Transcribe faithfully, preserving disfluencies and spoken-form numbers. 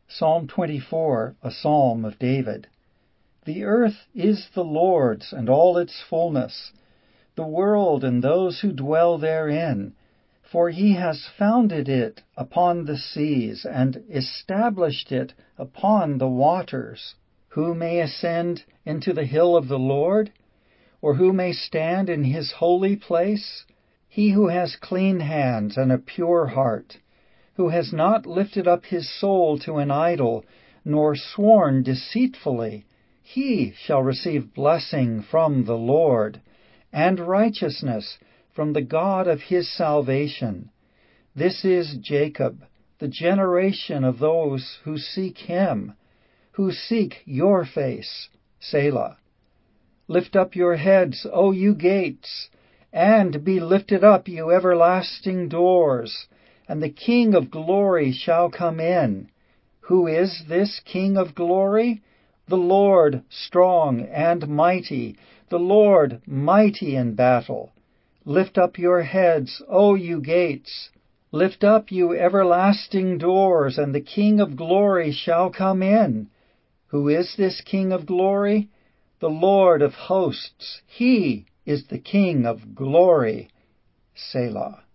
Psalm twenty-four, a psalm of David. The earth is the Lord's, and all its fullness, the world and those who dwell therein. For he has founded it upon the seas, and established it upon the waters. Who may ascend into the hill of the Lord? Or who may stand in his holy place? He who has clean hands and a pure heart, who has not lifted up his soul to an idol, nor sworn deceitfully, he shall receive blessing from the Lord, and righteousness from the God of his salvation. This is Jacob, the generation of those who seek him, who seek your face. Selah. Lift up your heads, O you gates, and be lifted up, you everlasting doors, and the King of glory shall come in. Who is this King of glory? The Lord strong and mighty, the Lord mighty in battle. Lift up your heads, O you gates. Lift up, you everlasting doors, and the King of glory shall come in. Who is this King of glory? The Lord of hosts. He is the King of glory. Selah.